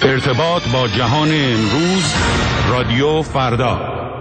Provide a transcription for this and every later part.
ارتباط با جهان امروز، رادیو فردا.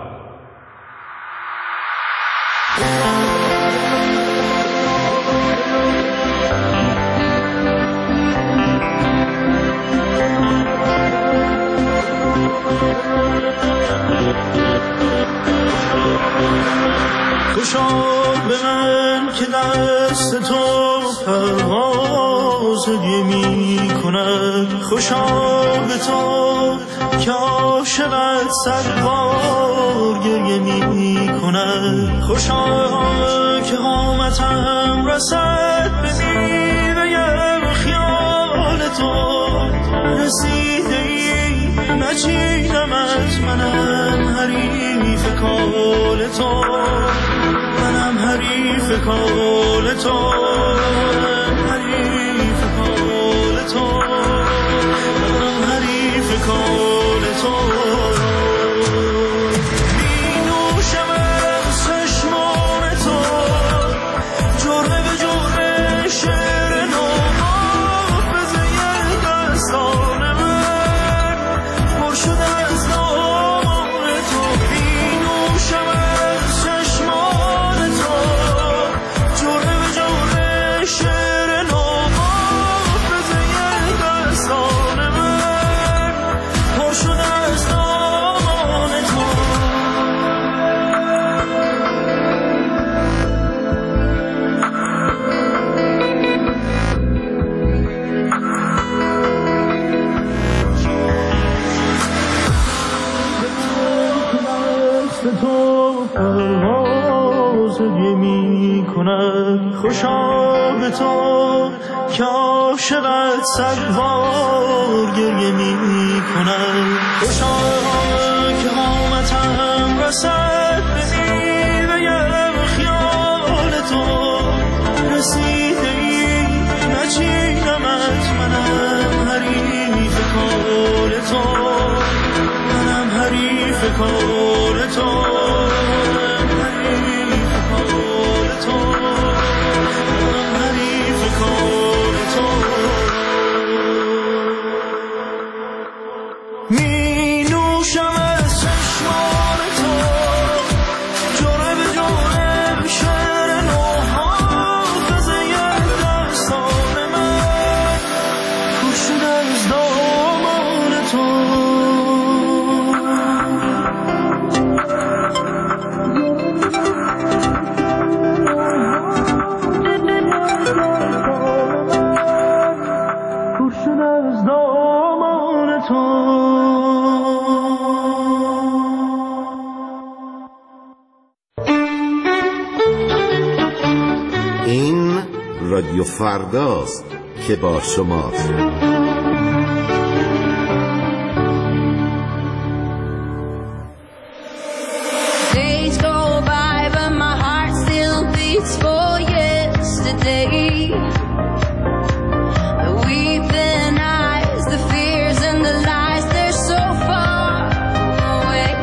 خوشا به من که دست تو پرواز می کند، خوشا به تو که عاشقت صدبار گریه می کند، خوشا که قامتم رسد به میوه خیال تو، رسیده ای نچیدمت، منم حریف کال تو، منم حریف کال تو، حریف کال تو، منم حریف کال تو. می نوشم از چشمان تو، جرعه به جرعه شعر نو، حافظه دستان من پر شده از نام تو. می نوشم از چشمان تو، جرعه به جرعه شعر نو، حافظه دستان من پر شده از نام تو. دست تو پرواز می کند، خوشا به تو که عاشقت صدبار گریه می کند، خوشا که قامتم رسد به میوه خیال تو، رسیده ای نچیدمت، منم حریف کال تو، منم حریف کال تو، حریف کال تو، منم حریف کال تو. می نوشم از چشمان تو، جرعه به جرعه شعر نو، حافظه دستان من پر شده از دامان تو. این رادیو فرداست که با شماست. Days go by but my heart still beats for yesterday. The weeping eyes, the fears and the lies, they're so far away.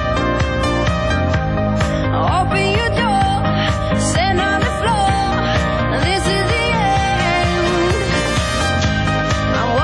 Open your door, stand on the floor, this is the end. I'm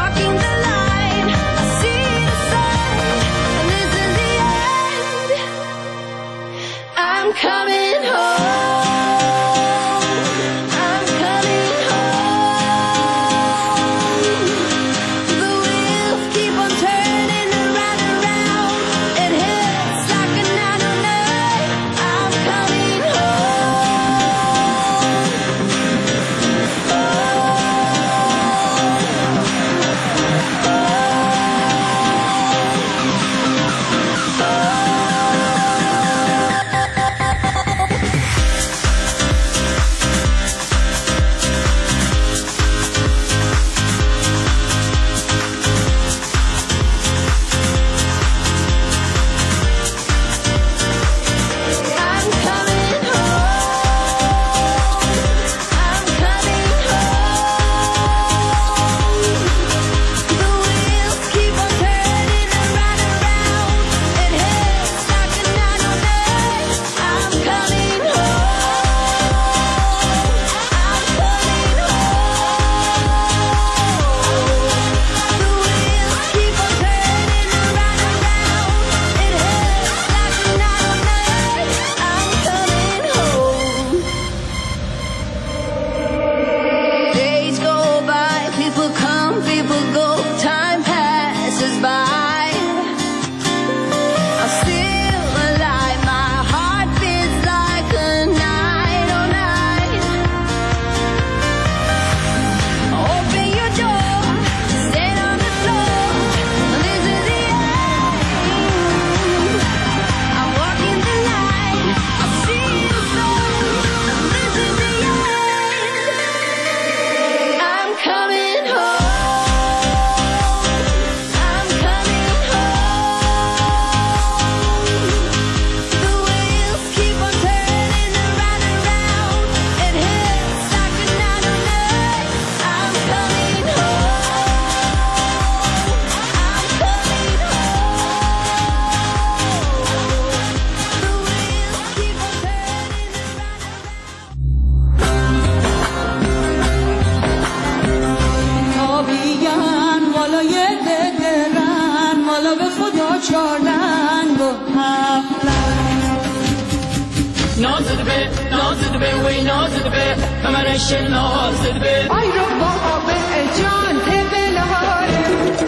حالا یه دقرن مالا به خدا 4 لنگ و 7 لنگ نازد به وی نازد به همرش نازد به آی رو بابا به جان بلاره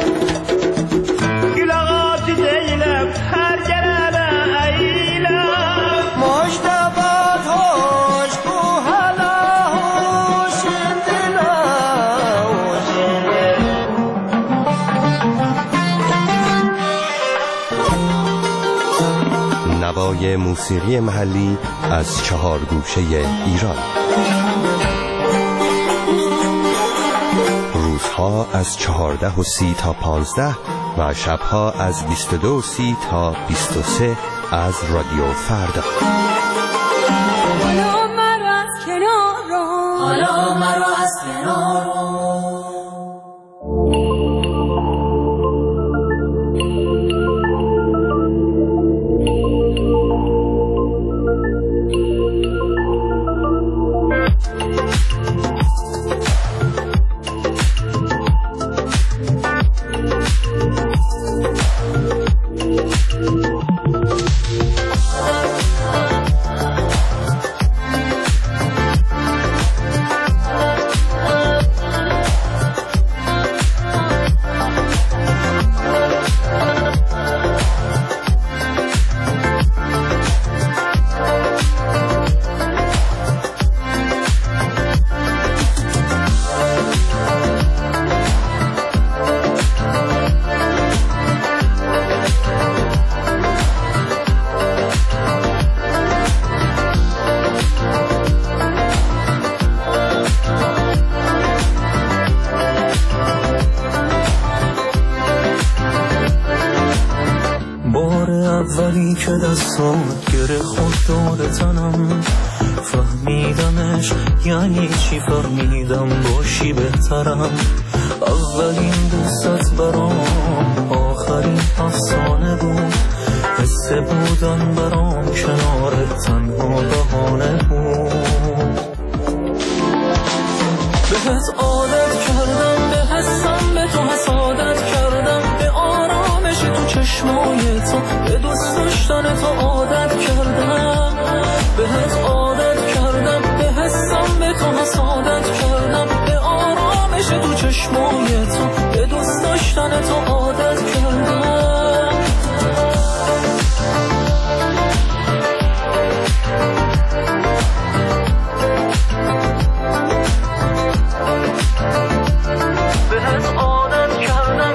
گلغات دیلم هر گرانه ایلم مشتبات هوش کو حالا هوش نوای موسیقی محلی از 4 گوشه ایران. روزها از 14:30 تا 15 و شبها از 22:30 تا 23 از رادیو فردا. حالا مرا از کنار رو حالا مرا از کنار اولی که دستام گره خود دور تنم فهمیدمش یعنی چی فهمیدم باشی بهترم اولین دوستت برام آخرین افسانه بود حس بودن برام کنارت تنها بهانه بود بهت عادت کردم به حسم به تو حسادت کردم به آرامش تو چشمای تو به دوست داشتن تو عادت کردم بهت عادت کردم به حسم به تو حسادت کردم به آرامش تو چشمای تو به دوست داشتن تو عادت کردم بهت عادت کردم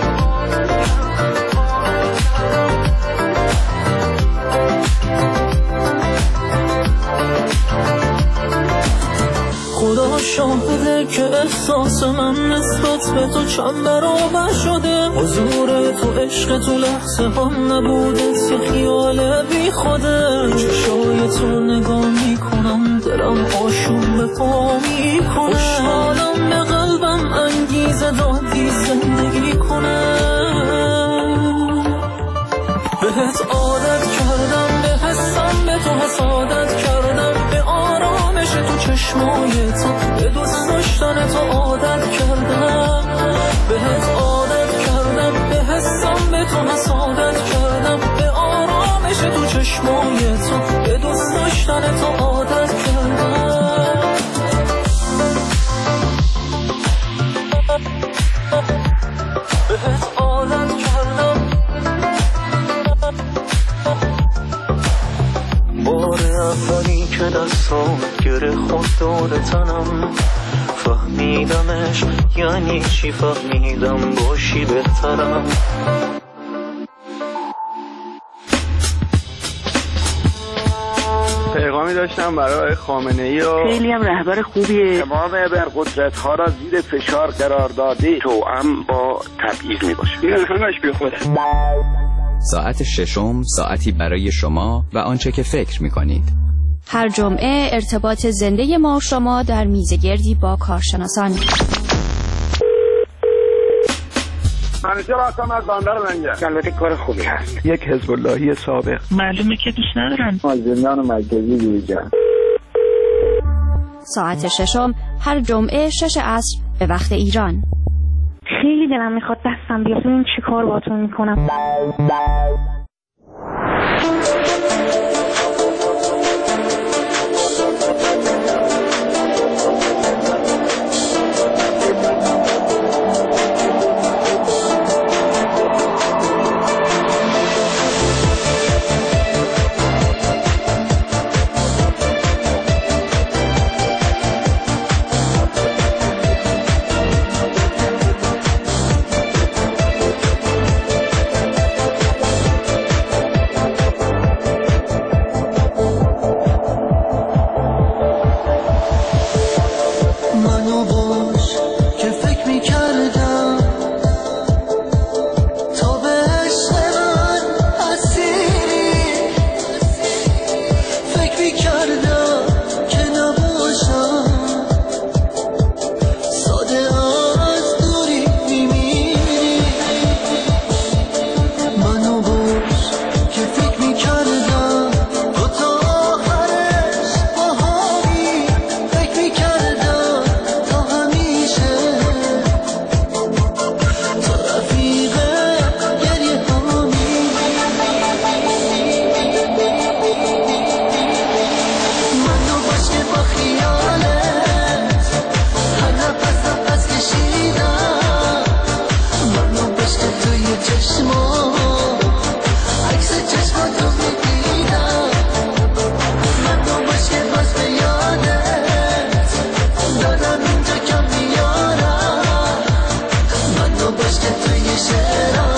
خدا شاهده که احساس من نسبت به تو چند برابر شده حضور تو عشق تو لحظه هم نبوده سی خیال بی خوده چشای تو نگاه میکنم دلم آشوب به پا میکنه خوشحالم به قلبم انگیزه دادی زندگی کنه بهت عادت کردم به حسم به تو حسادت کردم به آرامش تو چشمای تو به دوست داشتن تو عادت کردم بهت عادت کردم به حسم به تو حسادت کردم به آرامش تو چشمای تو به دوست داشتن تو عادت کردم بهت عادت کردم بار اولی که دستام گره خود دور تنم فهمیدمش یعنی چی فهمیدم باشی بهترم پیغامی داشتم برای خامنه‌ای و خیلی هم رهبر خوبیه تمام ابرقدرت ها را زیر فشار قرار داده توأم با تبعیض میباشه این همش بی خوده ساعت ششم ساعتی برای شما و آنچه که فکر می‌کنید. هر جمعه ارتباط زنده ما شما در میزگردی با کارشناسان. منیجر آسام از باندر منجر البته کار خوبی هست یک حزب اللهی سابق معلومه که دوست ندارن زندان مرکزی دیویجان. ساعت ششم هر جمعه 6 عصر به وقت ایران. خیلی دلم میخواد دستم بیاد ببین چی کار باتون میکنم. Said